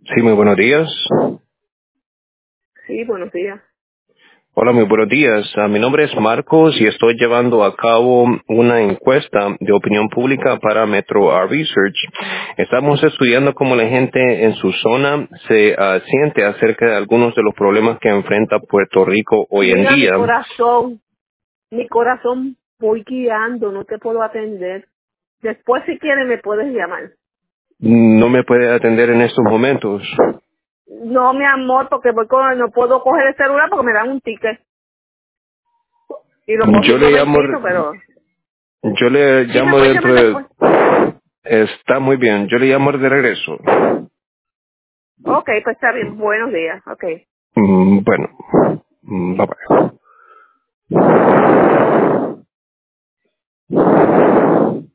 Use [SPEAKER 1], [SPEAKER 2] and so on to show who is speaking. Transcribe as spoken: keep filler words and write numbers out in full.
[SPEAKER 1] Sí, muy buenos días.
[SPEAKER 2] Sí, buenos días.
[SPEAKER 1] Hola, muy buenos días. Ah, mi nombre es Marcos y estoy llevando a cabo una encuesta de opinión pública para Metro ah, Research. Estamos estudiando cómo la gente en su zona se ah, siente acerca de algunos de los problemas que enfrenta Puerto Rico hoy en
[SPEAKER 2] Mira, mi
[SPEAKER 1] día.
[SPEAKER 2] corazón, mi corazón, voy guiando, no te puedo atender. Después, si quieres, me puedes llamar.
[SPEAKER 1] No me puede atender en estos momentos.
[SPEAKER 2] No, mi amor, porque voy con, no puedo coger el celular porque me dan un ticket. Y lo cogí
[SPEAKER 1] Yo
[SPEAKER 2] un
[SPEAKER 1] le llamo,
[SPEAKER 2] momentito, pero...
[SPEAKER 1] yo le
[SPEAKER 2] Sí, me
[SPEAKER 1] llamo
[SPEAKER 2] puedes
[SPEAKER 1] dentro
[SPEAKER 2] llamar
[SPEAKER 1] de...
[SPEAKER 2] después.
[SPEAKER 1] Está muy bien. Yo le llamo de regreso.
[SPEAKER 2] Ok, pues está bien. Buenos días. Ok.
[SPEAKER 1] Mm, Bueno, mm, bye bye.